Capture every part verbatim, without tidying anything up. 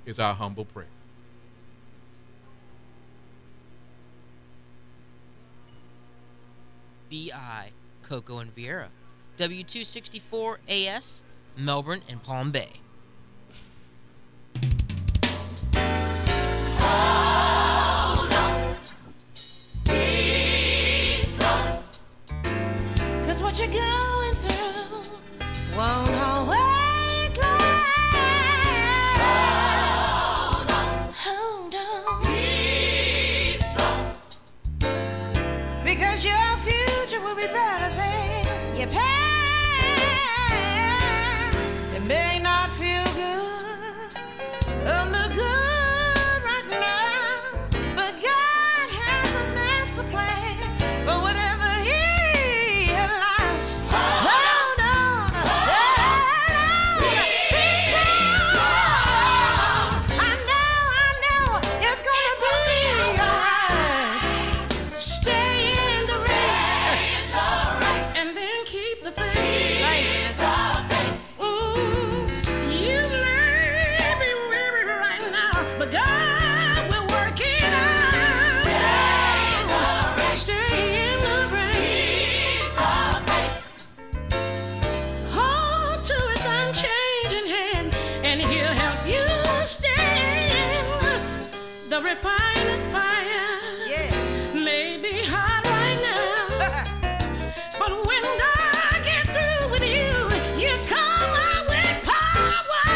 is our humble prayer. B I, Coco and Vieira. W two sixty-four A S, Melbourne and Palm Bay. Hold on. Be strong. 'Cause what you're going through won't always last. Hold on. Hold on. Be strong. Because your future will be better than your past. It may not feel good or look good right now, but God has a master plan for whatever He allows. Hold on, hold on, be strong. I know, I know it's gonna be alright. Stay in the race, and then keep the faith. Mm, you may be weary right now, but God will work it out. Stay in the race. Hold to His unchanging hand, and He'll help you stand. The refiner's fire may be hot right now, but when God gets through with you, you come out with power.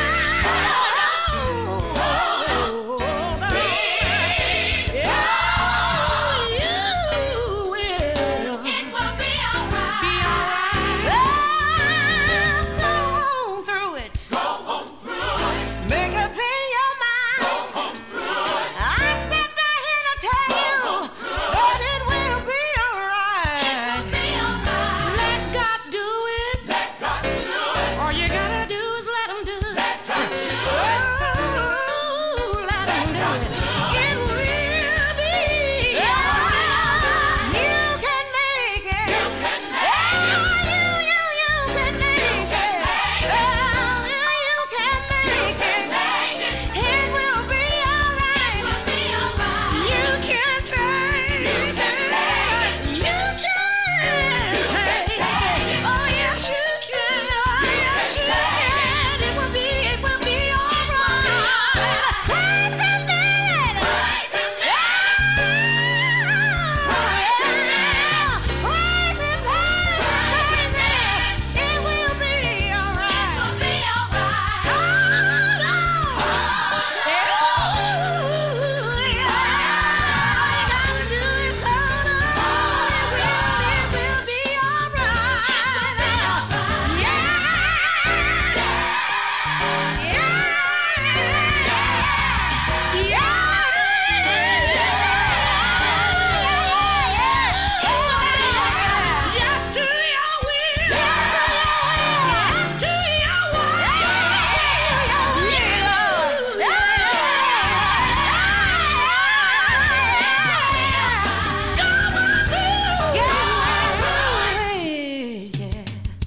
Oh, you will. It will be alright. Be alright. Go on through it. Go on through it. Make up in your mind. Go on through it. I step right here to tell you that it will be alright. It will be alright. Let God do it. Let God do it. All you gotta do is let Him do it. Let God do it. Oh, let Him do it. It will be alright. You can make it. You can make it. You, you, you can make it. Oh, you, you can make it. It will be alright. It will be alright. You can take it. You can take it. Oh, yes, you can. Oh, yes, you can. It will be, it will be alright. Praise Him, man. Praise Him, Praise Him, Praise Him. It will be alright. It will be alright. Hold on. Ooh, yeah. All you gotta do is hold on. It will, it will be alright. Yeah. Yes to your will. Yes to your way. Yes to your will. Come on through. Yeah.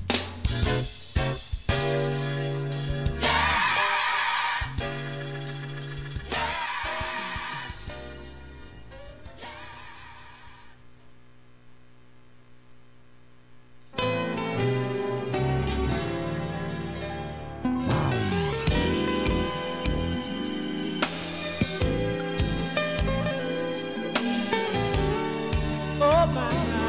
Oh my,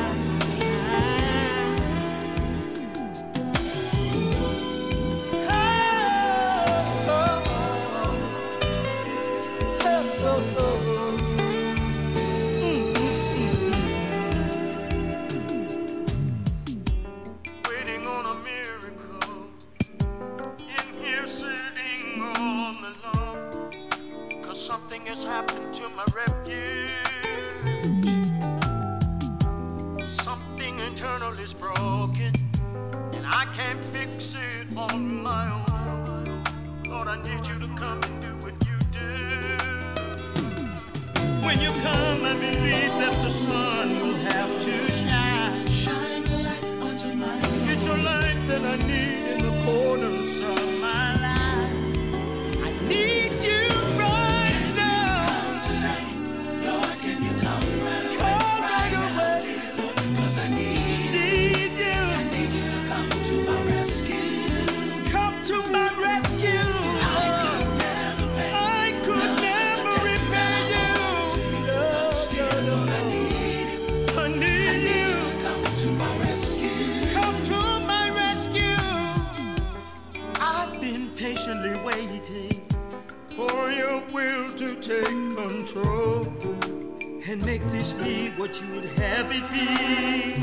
Waiting on a miracle, in here sitting all alone, 'cause something has happened to my refuge. Something internal is broken, and I can't fix it on my own. Lord, I need you to come and do what you do. When you come, I believe that the sun will have to shine. Shine a light onto my soul. It's your light that I need in the corners of my life. I need you your will to take control and make this be what you would have it be.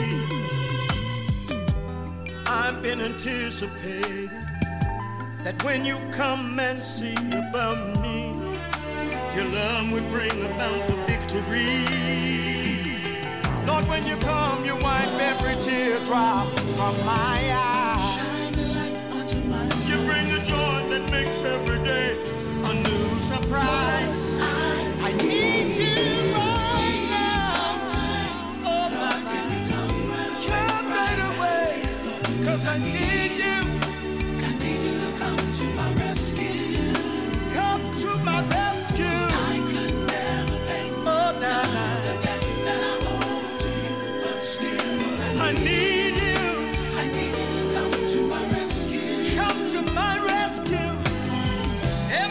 I've been anticipating that when you come and see about me, your love will bring about the victory. Lord, when you come, you wipe every teardrop from my eye. You bring a joy that makes every day a new surprise. I need you right now. Oh, my God. Come right away, 'cause I need you. I need you to come to my rescue. Come to my rescue. I could never pay oh, nah, nah. the debt that I owe to you, but still I need you. I need you to come to my rescue. Come to my rescue.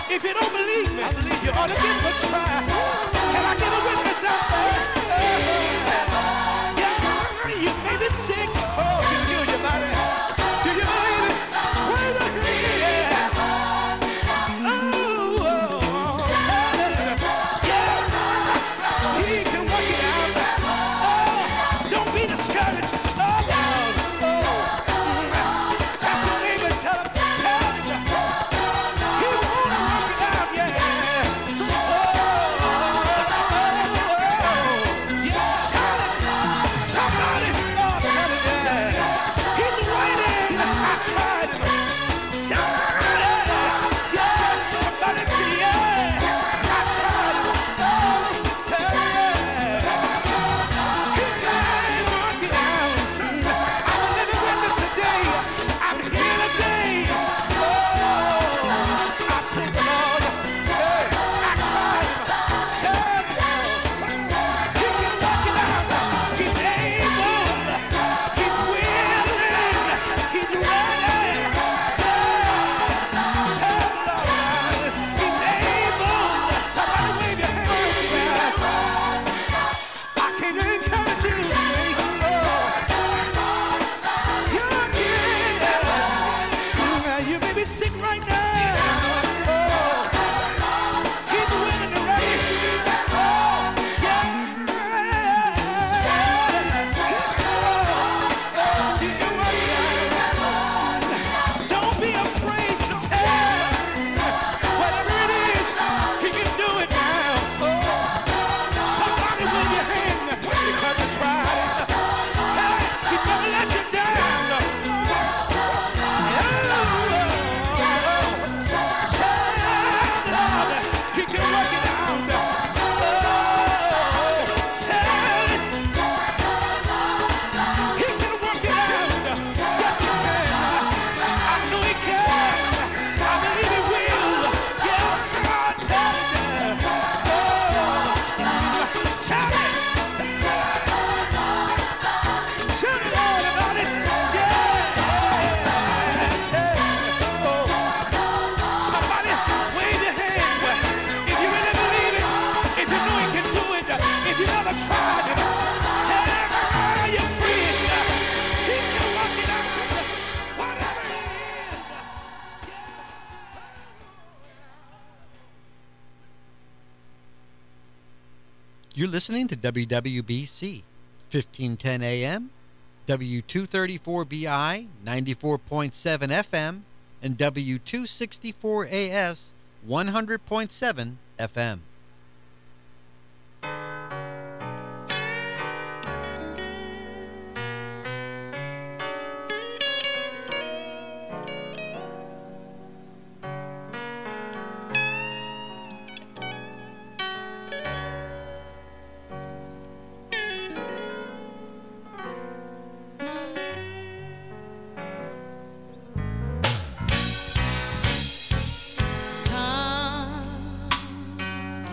If you don't believe me, I believe you ought to give him a try. Can I get a witness out there? Yeah, you may be sick. Oh, he'll heal your body. Do you believe it? Wait a minute. Yeah. Oh, oh, oh, yeah. He can work it out. Oh, don't be discouraged. Oh, oh, oh. Tap your neighbor, tell him, tell him. He wanna work it out, yeah. So, oh, oh, oh, oh, yeah. Shout it. Somebody, oh, tell him, yeah. He's waiting. I tried it. Yeah, yeah. Somebody say, yeah. I tried it. Oh, tell him, yeah. He can work it out. I'm a living witness today. I'm here today. Oh, I told the Lord, hey, I tried him. Tell him, he can work it out. He's able. He's willing. He's ready. Tell the Lord, he's able. Somebody wave your hand. I came to encourage you. Oh, you're good. You may be sick right now. Oh, he's willing and ready. Oh, yeah. Oh, he can work it out. Don't be afraid to tell. Whatever it is, he can do it now. Oh, somebody wave your hand because you tried it. Hey, he never let you down. He can work it out. Oh, tell it. He can work it out. Yes, he can. I know he can. I believe he will. Yeah, God, tell it. Oh, tell it. Tell it all about it. Yeah, tell it. Oh, somebody wave your hand. If you really believe it, if you know he can do it, if you never tried it, tell everybody you're free. He can work it out. Whatever it is. You're listening to W W B C, fifteen ten A M, W two thirty-four B I, ninety-four point seven F M, and W two sixty-four A S, one hundred point seven F M. Come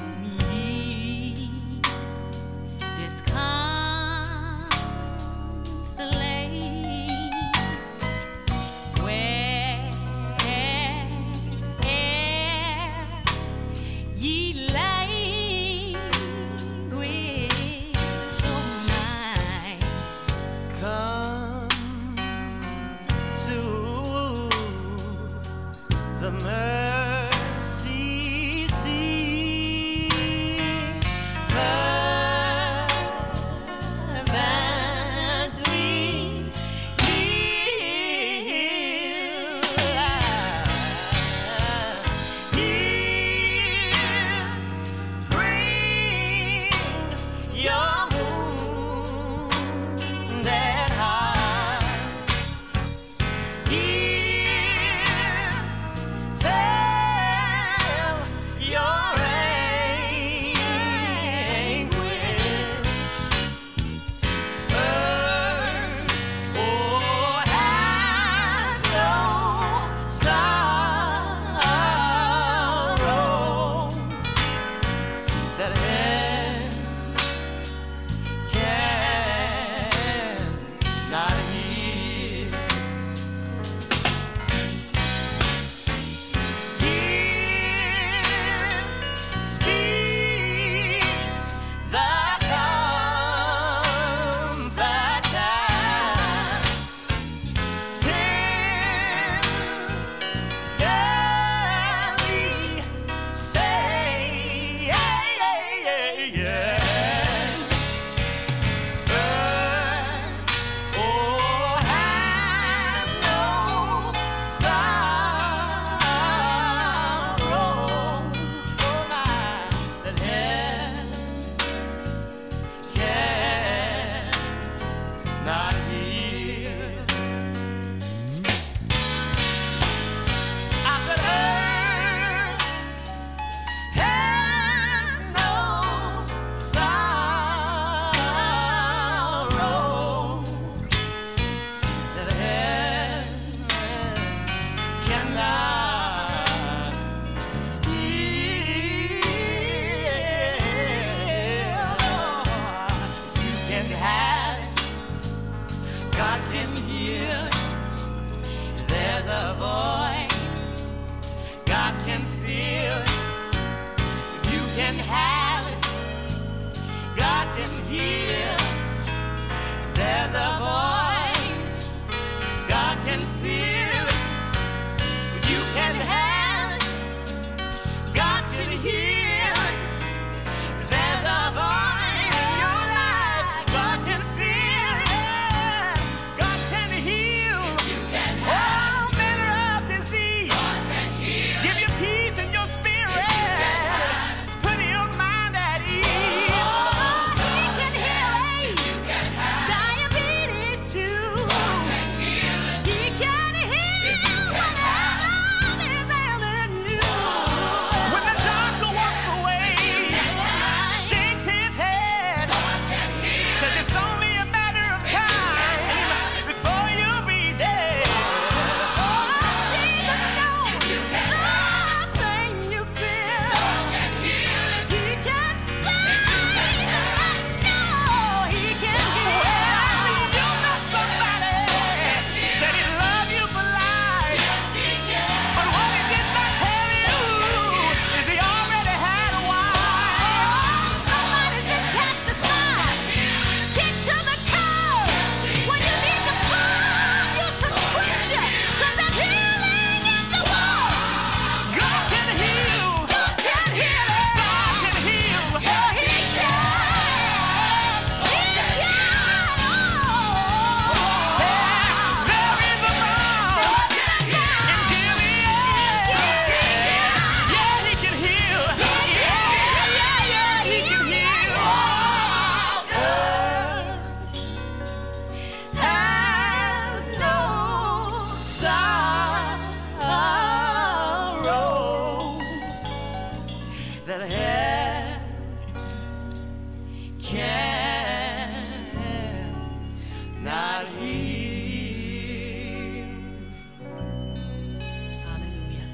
that hell can not heal. Hallelujah.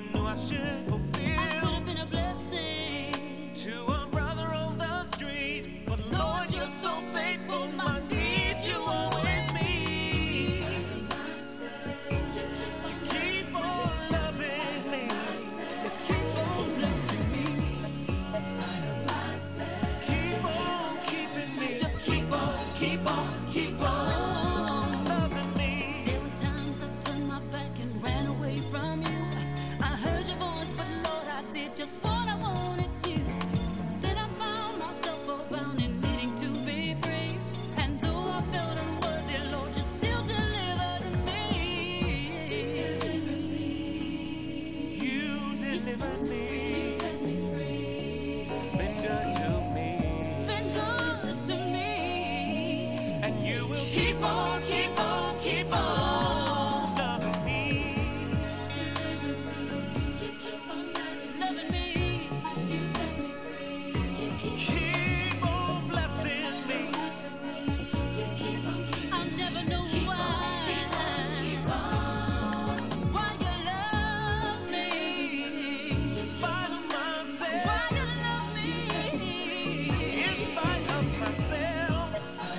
knew I should I fulfill. could have been a blessing To a brother on the street, but Lord, you're so faithful. My needs you always meet. You keep on loving me. You keep on blessing me. Keep on keeping me. Just keep on, keep on, keep on loving me. There were times I turned my back and ran away from you. I heard your voice, but Lord, I did just what I wanted to. Then I found myself bound and needing to be free. And though I felt unworthy, Lord, you still delivered me. You delivered me. Set me free. Been good to me. Been good to me. And you will keep on, keep on, keep on loving me. Loving me. You set me free. Keep on blessing me. I never knew why. Why you love me. In spite of myself. Why you love me. In spite of myself.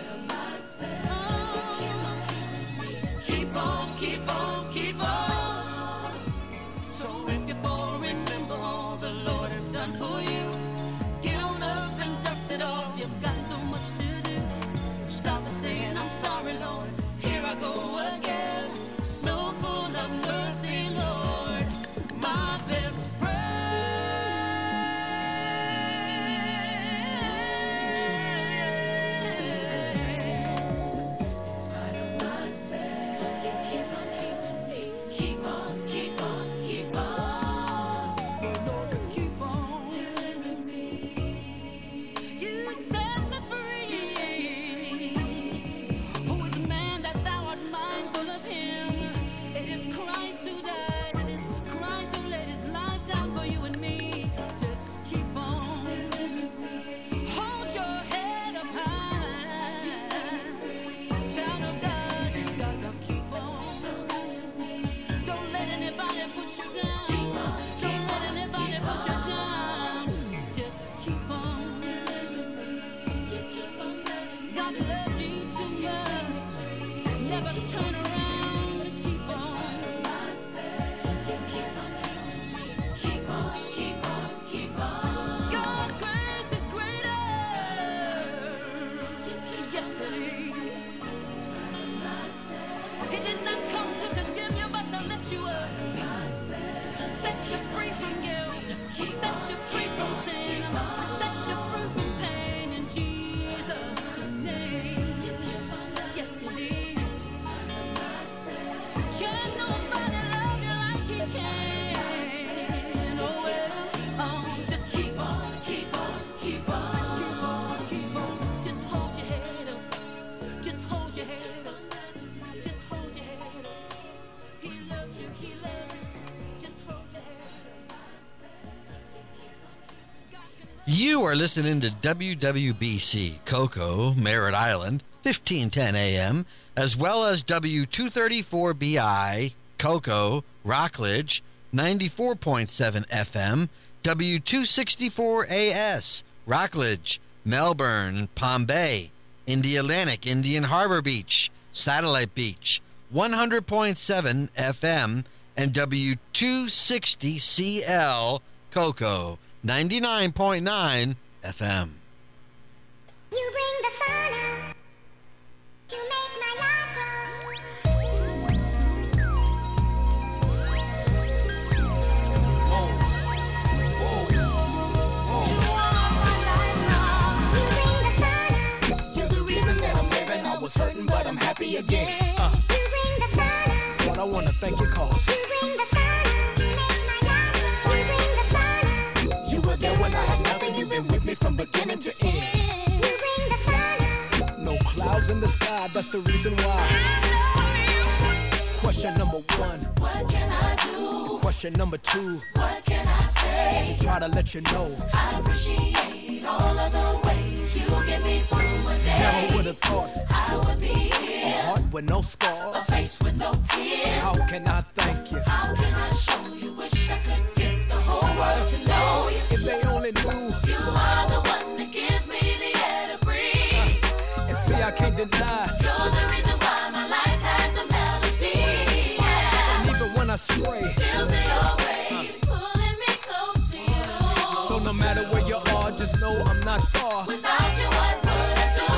Oh. Keep on, keep on, keep on. So if you fall, remember all the Lord has done for you. Get on up and dust it off. You've got so much to do. Stop and saying, I'm sorry, Lord. Here I go again. So full of mercy, Lord. My best friend. In spite of myself, you keep on keeping me. Keep on, keep on, keep on. Lord, you keep on delivering me. You set me free. Who is the man that thou art mindful of him? It is Christ who died. It is Christ who laid his life down for you and me. Just keep on. Hold your head up high. Child of God, you got to keep on. Don't let anybody put you down. Don't let anybody put you down. Just keep on. God loves you too much. Never turn around. Keep on. Keep on, keep on, keep on. God's grace is greater. Yes, it is. He did not come to condemn you, but to lift you up. Set you free from guilt. Set you free from sin. Set you free from pain in Jesus' name. Yes, it is. Can nobody love you like he can? Oh, well, oh, just keep on, keep on, keep on, keep on, keep on. Just hold your head up. Just hold your head up. Just hold your head up. He loves you, he loves you. Just hold your head up. You are listening to W W B C Cocoa, Merritt Island, fifteen ten A M, as well as W two thirty-four B I, Cocoa, Rockledge, ninety-four point seven F M, W two sixty-four A S, Rockledge, Melbourne, Palm Bay, Indialantic, Indian Harbor Beach, Satellite Beach, one hundred point seven F M, and W two sixty C L, Cocoa, ninety-nine point nine F M. You bring the sun out to make my life grow. You bring the sun out. You're the reason that I'm living. I was hurting, but I'm happy again. Uh, You bring the sun out. Lord, I wanna thank you, cause You bring the sun out to make my life grow. You bring the sun out. you were there when I had nothing. You've been with me from beginning to end. You bring the sun out. No clouds in the sky, that's the reason why. Question number one, What can I do? question number two. What can I say? Try to let you know, I appreciate all of the ways you get me through a day. never would have thought I would be a here heart with no scars, a face with no tears. how can I thank you? How can I show you? Wish I could get the whole world to know you. If they only knew. You are the one that gives me the air to breathe. Uh, and see, I can't deny. You're the reason why my life has a melody. Yeah. And even when I stray, still the your ways pulling me close to you. So no matter where you are, just know I'm not far. Without you, what would I do?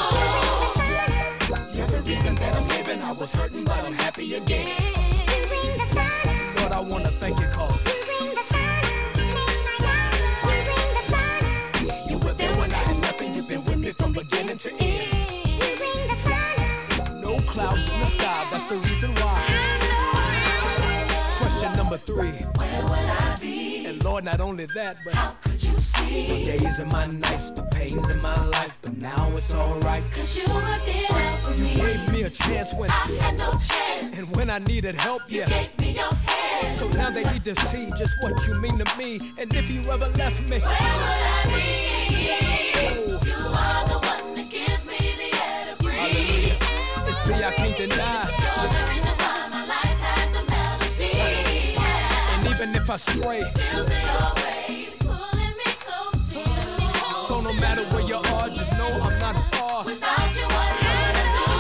You're the reason that I'm living. I was hurting, but I'm happy again. You bring the sun up. Lord, I wanna thank you, cause You bring the sun up to make my life. You bring the sun up. you were there when I had nothing. You've been with me from beginning to end. You bring the sun up. No clouds in the sky, that's the reason why. Question number three. Where would I be? And Lord, not only that, but How could you see? the days and my nights, the pains in my life, but now it's alright. Cause you worked it out for You me. gave me a chance when, I had no chance. and when I needed help, You yeah. gave me your hand. So now they need to see just what you mean to me. And if you ever left me, Where would I be? Oh. You are the one that gives me the air to breathe. hallelujah. And see, I can't deny. You're the reason why my life has a melody. Yeah. And even if I stray, Still the your ways pulling me close to you. so no matter where you are, just know I'm not far. Without you, what would I do?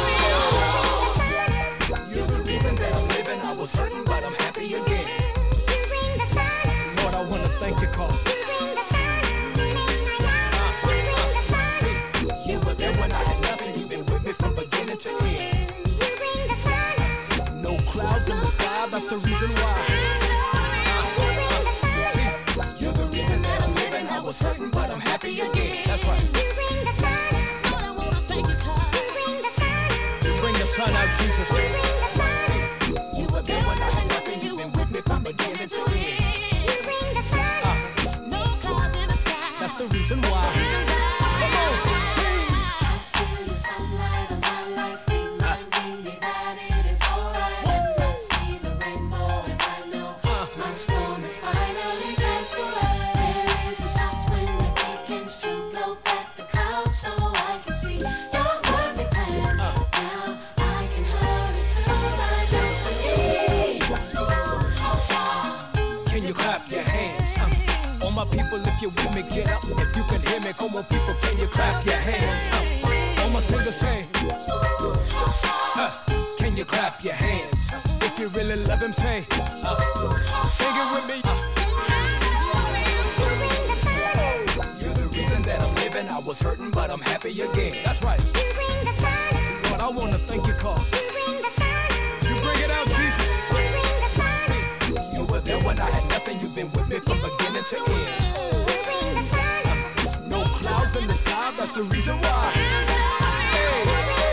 You're the reason that I'm living. I was hurting, but I'm happy again. You bring the sun up. Lord, I wanna thank you, cause You bring the sun up to make my life. You bring the sun up. see, you were there when I had nothing. You've been with me from beginning to end. You bring the sun up. No clouds in the sky, that's the reason why. You bring the sun up. See, you're the reason that I'm living. I was hurting, but I'm happy again. That's right. You bring the sun up. Lord, I wanna thank you, cause You bring the sun up. You bring the sun out, Jesus. You bring the sun up. You were there when I had nothing. You've been with me from beginning to end. You bring the sun up. no clouds in the sky. That's the reason why. Come on, sing. Feel the sunlight of my life reminding me that it is alright. And I see the rainbow and I know my storm is finally passed away. There is a soft wind that begins to blow back the clouds so I can see your perfect plan. Now I can hurry to my destiny. Can you clap your hands? Uh, all my people, if you're with me, get up. If you can hear me, come on, people, can you clap your hands? Uh, all my singers say, uh, can you clap your hands? If you really love him, say, uh, sing it with me. Uh, oh, you're the reason that I'm living. I was hurting, but I'm happy again. That's right. You bring the sun up. Lord, I want to thank you, cause You bring the sun up. you bring it out, Jesus. You bring the sun up. You were there when I had nothing. You've been with me from beginning to end. You bring the sun up. No clouds in the sky, that's the reason why. Hey,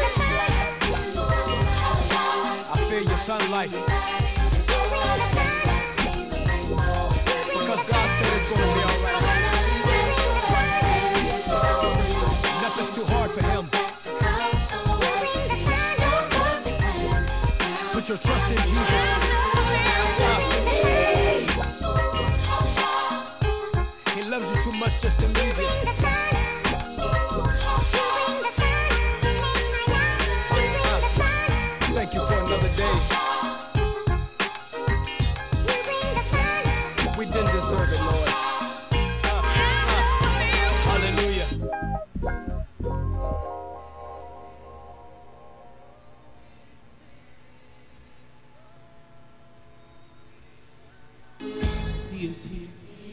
I feel your sunlight. Because God said it's gonna be alright. Nothing's too hard for him. Put your trust in Jesus. He loves you too much just to leave you. Thank you for another day. We didn't deserve it, Lord. Uh, uh, hallelujah. He is here.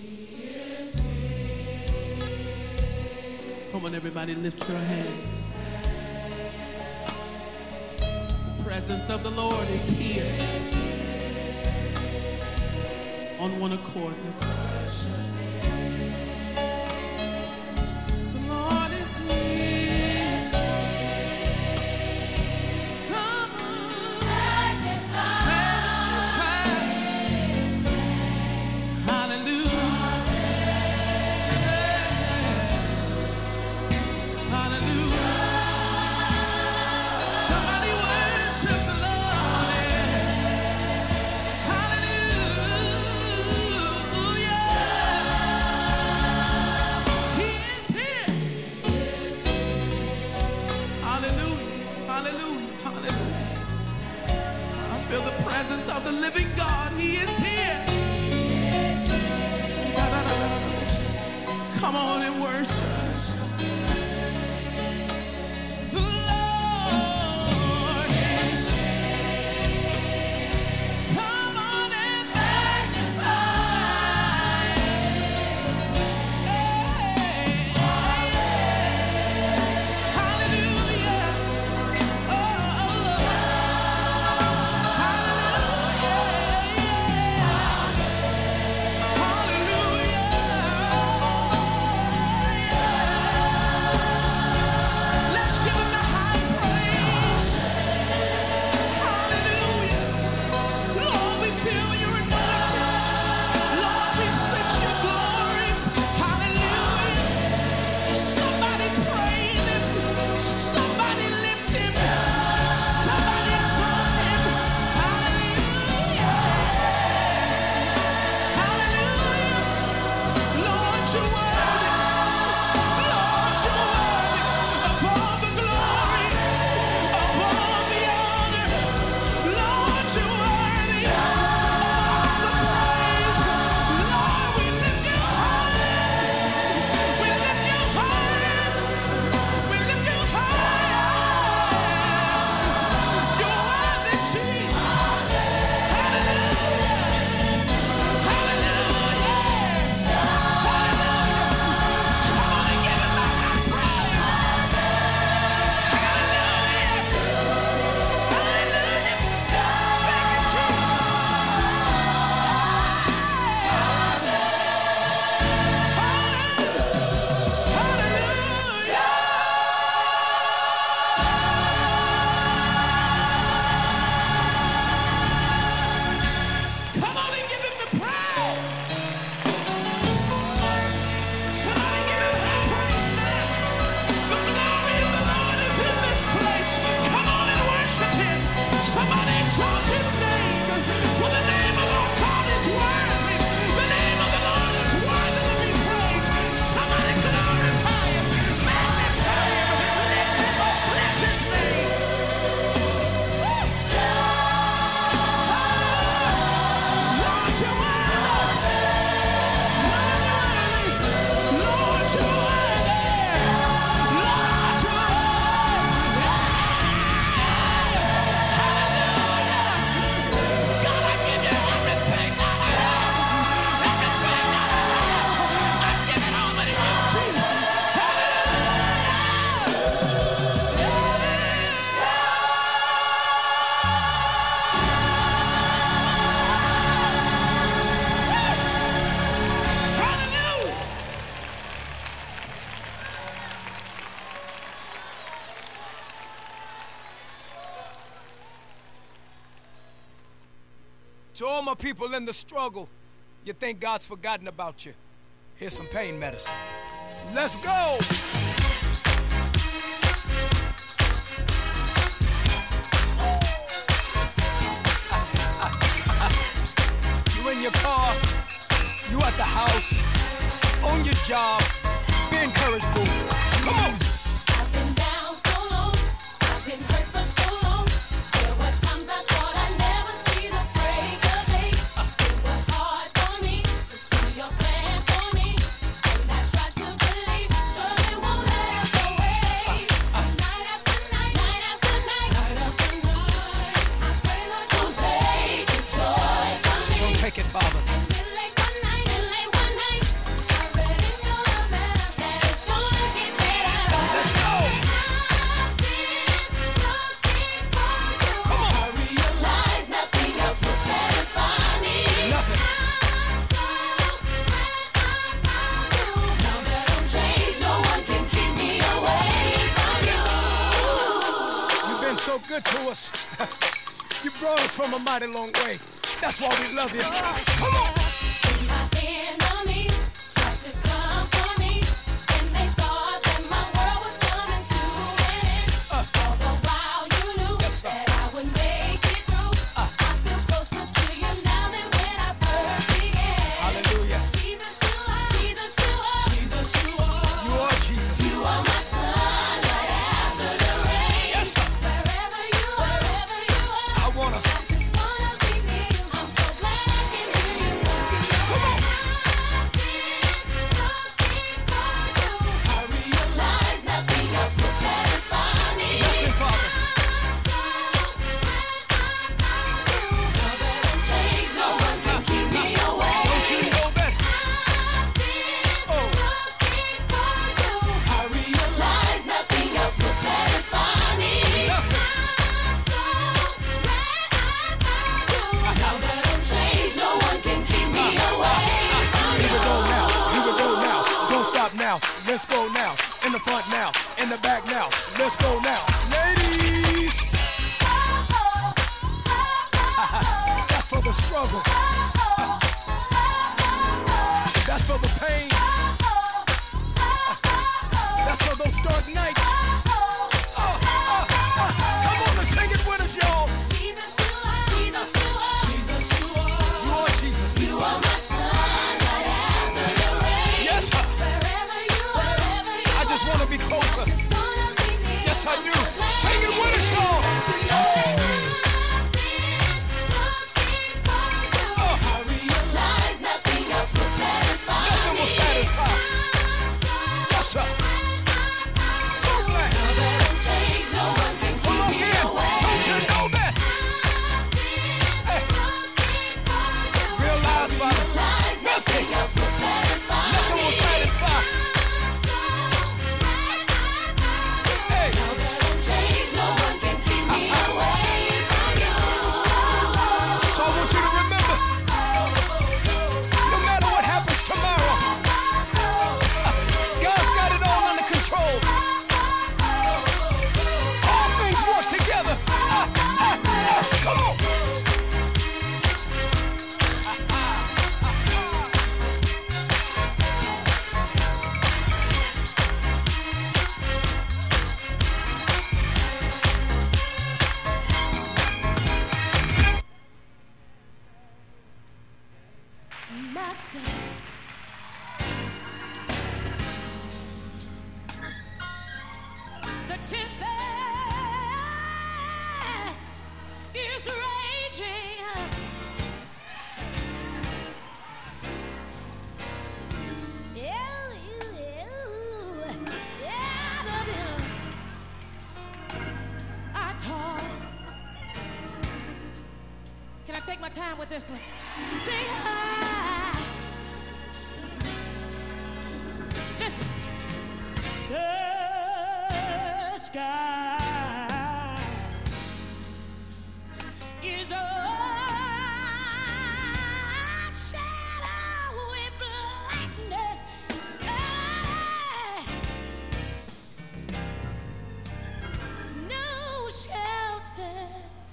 Come on, everybody, lift your hands. The presence of the Lord is here. On one accord. The Lord is here. Come on. Magnify. Hallelujah. Hallelujah. Somebody worship the Lord. Hallelujah. He is here. Hallelujah. Hallelujah. Hallelujah. of the living God. He is here. Da-da-da-da-da. Come on and worship. The Lord is here. Come on and magnify. Hey, hallelujah. Oh, let's give him the high praise. Hallelujah. Lord, we feel your anointing. Lord, we sense your glory. Hallelujah. Somebody praise him. Somebody lift him. Somebody exalt him. Hallelujah. Hallelujah. Lord, you're worthy. Lord, you're worthy of all the glory, of all the honor. Lord, you're worthy of all the praise. Lord, we lift you high. We lift you high. We lift you high. You're worthy, Jesus. Hallelujah. Hallelujah. Hallelujah. Come on and give him the high praise. Come on and give him the praise. Somebody give him high praise now. The glory of the Lord is in this place. Come on and worship him. Somebody exalt his name. For the name of our God is worthy. The name of the Lord is worthy to be praised. Somebody glorify him. Magnify him. Lift him up. Bless his name. Lord, you're worthy. Lord, you're worthy. Lord, you're worthy. Hallelujah. God, I give you everything that I have. Everything that I have. I give it all to you, Jesus. Hallelujah. To all my people in the struggle, you think God's forgotten about you. Here's some pain medicine. Let's go! You in your car, you at the house, on your job, be encouraged, boo. Come on! I've been down so long, I've been hurt for so long. There were times I thought I'd never see the break of day. It was hard for me to see your plan for me, and I tried to believe, sure it won't last away. So night after night, night after night, night after night, I pray, Lord, don't take the joy from me. Don't take it, Father. And then late one night, then late one night, I read in your love letter that it's gonna get better. Let's go! I've been looking for you. Come on. I realize nothing else will satisfy me. Nothing. I'm so glad I found you. Now that I'm changed, no one can keep me away from you. You've been so good to us. You brought us from a mighty long way. That's why we love you. Come on! My enemies tried to come for me, and they thought that my world was coming to an end. All the while you knew Yes, sir. that I would make it through. I feel closer to you now than when I first began. Hallelujah. Jesus, you are. Jesus, you are. Jesus, you are. You are Jesus. You are my sunlight after the rain. Yes, sir. Wherever you are, wherever you are, I wanna. I just wanna be near Let's go now. In the front now. In the back now. Let's go now. Ladies. That's for the struggle. That's for the pain. That's for those dark nights. Uh, uh, uh, come on and sing it with us, y'all. Jesus, you are. Jesus, you are. Jesus, you are. You are Jesus. You are my sun right after the rain. Yes, sir. Wherever you are. Wherever you I just want to be closer. just wanna be near. Yes, I I'm do. so glad Sing it with us, y'all. that you know that I've been looking for you. Uh. I realize nothing else will satisfy Nothing will me. satisfy. I'm so Yes, sir. So glad. now that I'm changed, no one can Come keep on, me again. away. Don't you know that? Hey. Realize, Father, Realize nothing else will satisfy nothing will satisfy. Hey. Now that I'm changed, no one can keep me away from you. So I want you to remember, no matter what happens tomorrow, God's got it all under control. All things work together. Ah, ah, ah, come on. Master, the tempest is raging. Yeah, yeah, yeah, the billows are tossed. Can I take my time with this one? Sing high. Listen. The sky is a shadow with blackness. Ah, no shelter.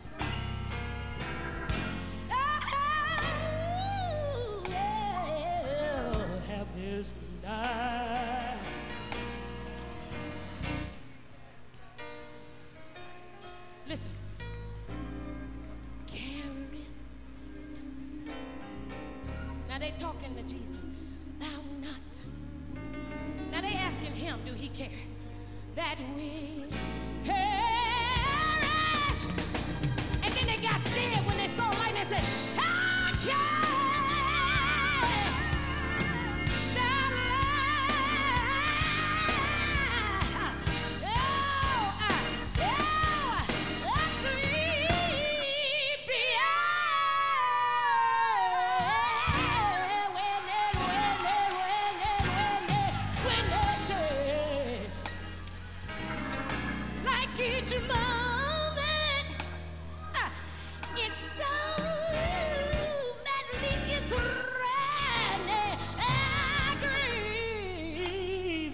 Oh, yeah. Help is denied. Listen. Carry. Now they talking to Jesus. Thou not. Now they asking him, do he care that we perish? And then they got scared when they saw light and said, I carry the light. Oh, I- oh, I'm sleepy. When they- when they- when they- when they- when they say, like each moment, ah, it's so madly it's running. I grieve.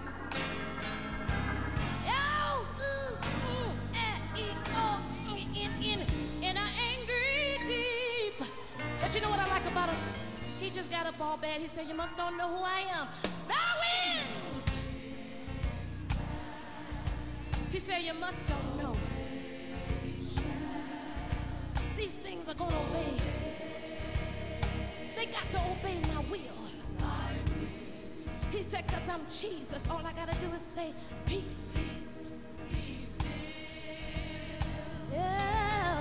Oh, ooh, ooh, eh, e, oh, in, in, in an angry deep. But you know what I like about him? He just got up all bad. He said, you must don't know who I am. Thou winds. He said, you must don't know. These things are gonna obey. They got to obey my will. He said, cause I'm Jesus. All I gotta do is say, peace. Yeah.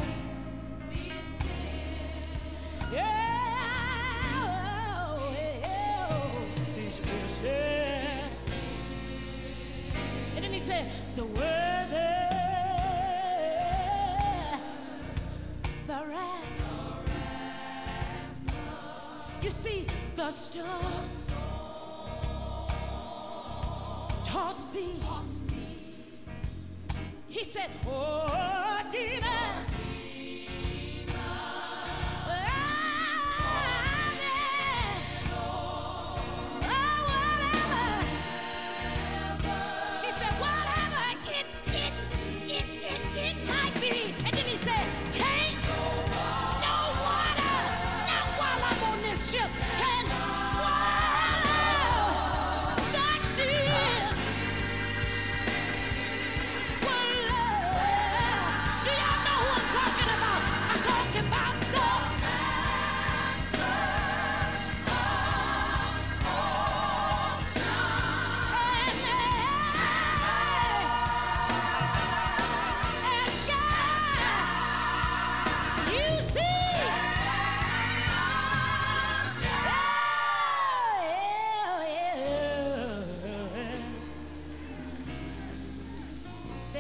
Yeah. Oh, yeah. Peace be still. And then he said, the worthy, the wrath. You see, the stars toss sea. He said, oh, demon.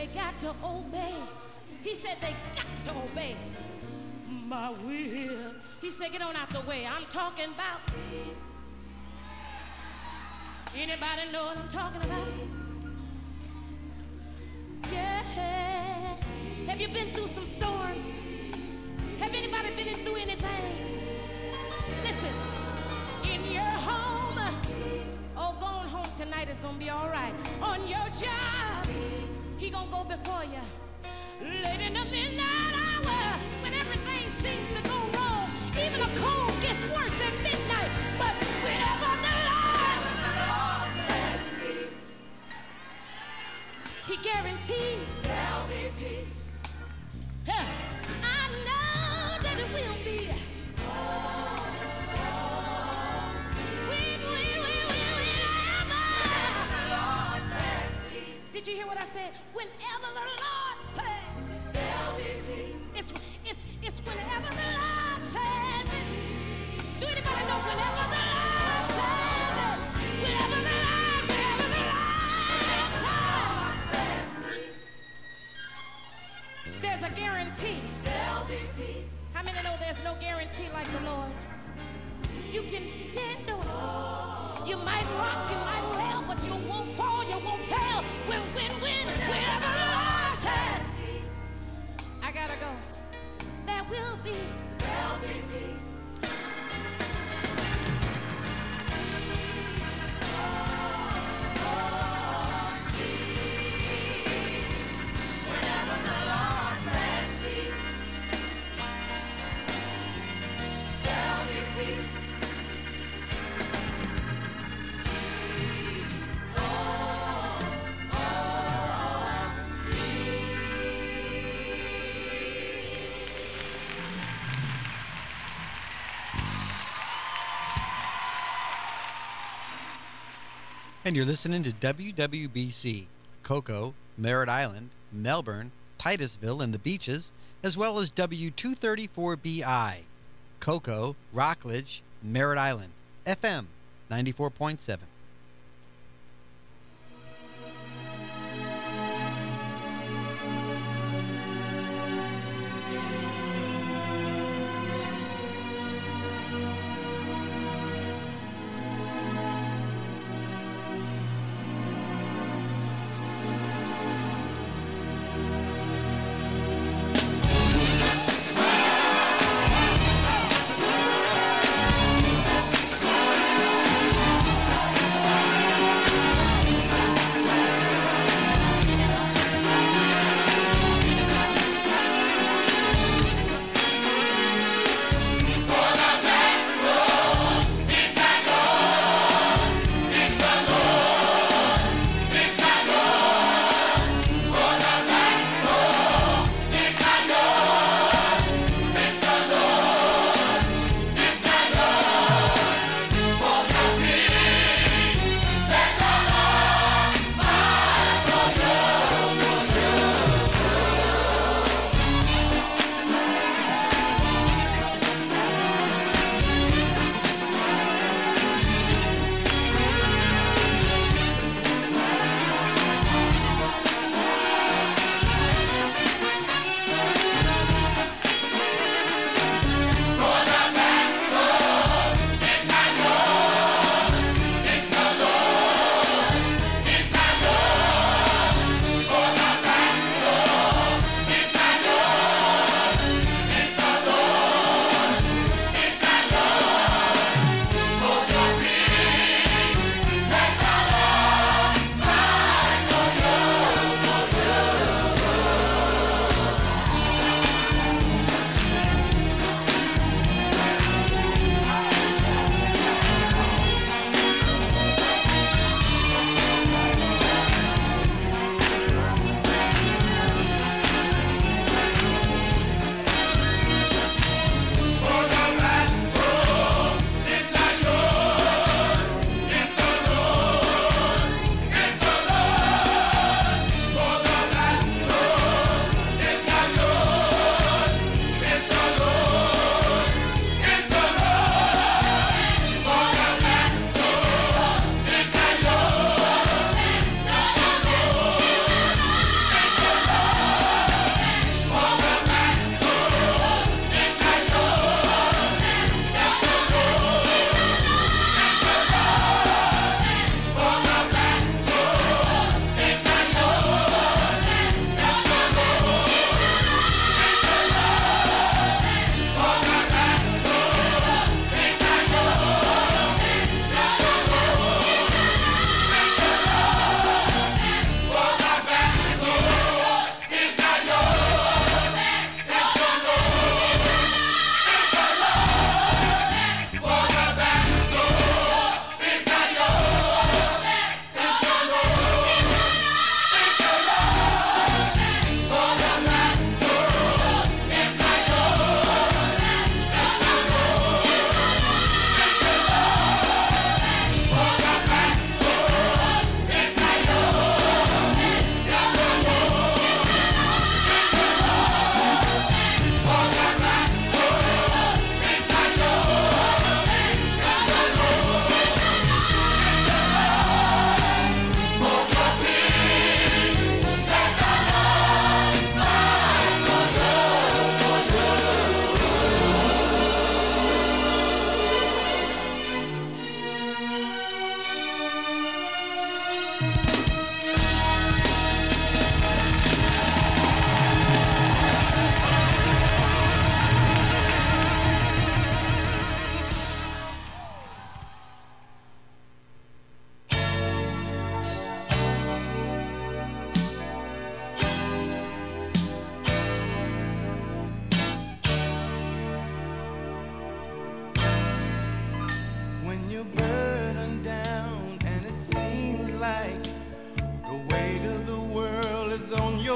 They got to obey. He said they got to obey my will. He said, get on out the way. I'm talking about peace. Anybody know what I'm talking about? Yeah. Have you been through some storms? Have anybody been through anything? Listen, in your home, oh, going home tonight is gonna be all right. On your job, he gonna go before you. Late in the midnight hour, when everything seems to go wrong, even a cold gets worse at midnight. But whenever the Lord, the Lord says peace, he guarantees there'll be peace. Huh. I know that it will be. When, when, when, when, whenever the Lord says peace. Did you hear what I said? Whenever the Lord says there'll be peace. It's, it's, it's whenever the Lord says it. Do anybody know whenever the Lord says it? Whenever the Lord, whenever the Lord says peace. There's a guarantee. There'll be peace. How many know there's no guarantee like the Lord? You can stand on it. You might rock, you might rail, but you won't fall, you won't fail. When, when, when, whenever the Lord says peace. I gotta go. There will be. There'll be peace. Whenever the Lord says peace, there'll be peace. And you're listening to W W B C, Cocoa, Merritt Island, Melbourne, Titusville, and the Beaches, as well as W two thirty-four B I, Cocoa, Rockledge, Merritt Island, F M ninety-four point seven.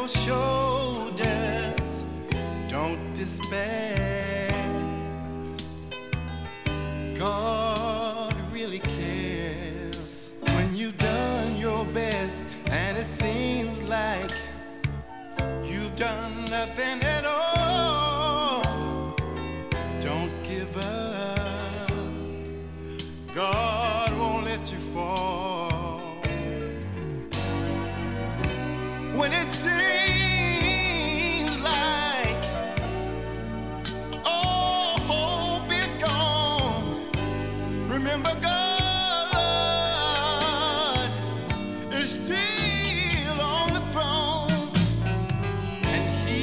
your shoulders. Don't despair. God really cares. When you've done your best and it seems like you've done nothing at all, don't give up. God won't let you fall. When it seems like all hope is gone, remember God is still on the throne, and He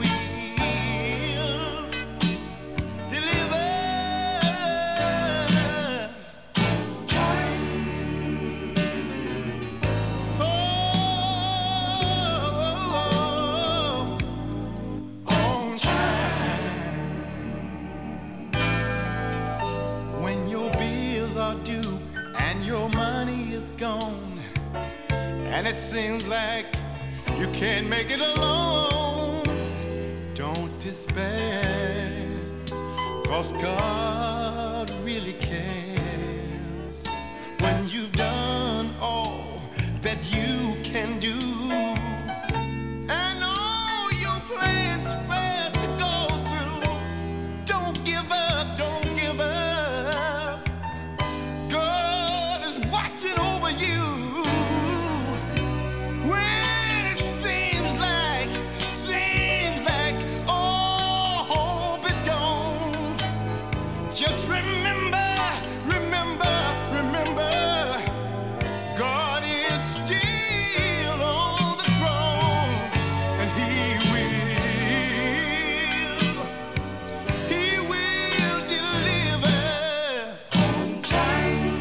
will deliver. Oh, on time. When your bills are due and your money is gone, and it seems like you can't make it alone, don't despair, 'cause God really cares. When you've done all that you can do and all your plans fail to go through, don't give up, don't give up. God is watching over you. When it seems like, seems like all hope is gone, just remember, remember, remember, God is still on the throne, and He will, He will deliver on time.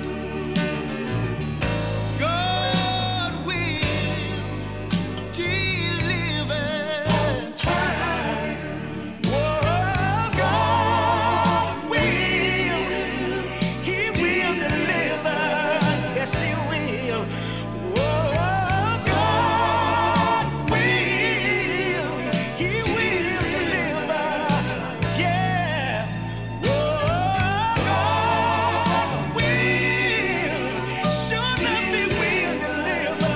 God will deliver on time. Whoa, God will, He will deliver. Yes, He will. Whoa, God will, He will deliver. Yeah. Whoa, God will, sure enough He will deliver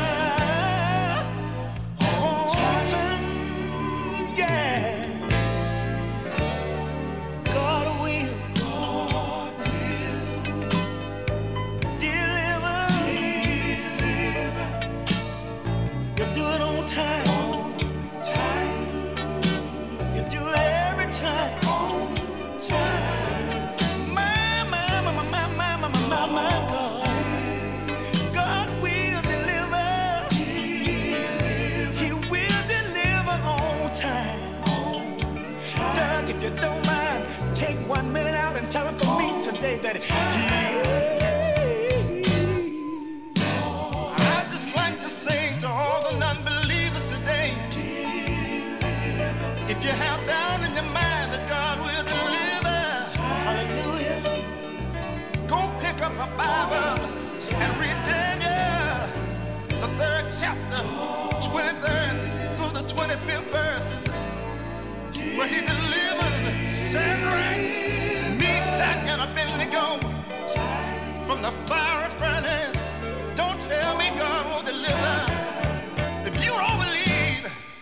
on time. Yeah. God will, God will deliver. You do it on time. On time. You do it every time. On time. My, my, my, my, my, my, my, my, my, my God. God will deliver. He will deliver on time. Doug, if you don't mind, take one minute out and tell him for me today that he I'd just like to say to all the non-believers today, if you have doubt in your mind that God will deliver, hallelujah, go pick up a Bible and read Daniel, the third chapter, twenty-third through the twenty-fifth verses, where He delivered Shadrach, Meshach, and Abednego from the fiery furnace. Don't tell me God won't deliver. If you don't believe,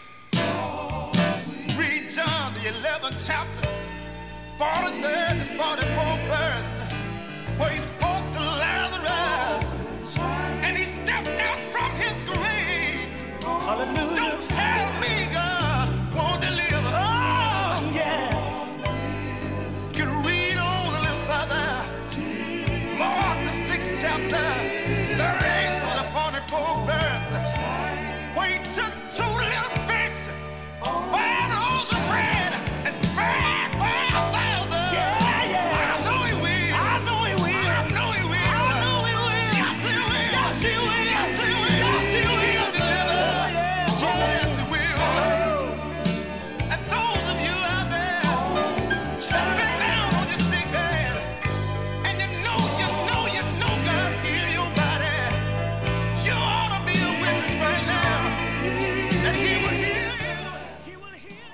read John the eleventh chapter, forty-third and forty-fourth verse, where He spoke to Lazarus and he stepped out from his grave. Hallelujah. Don't tell me God won't deliver. Oh, yeah. You can read on a little further. Mark the sixth chapter, thirty-eighth to the forty-fourth verse.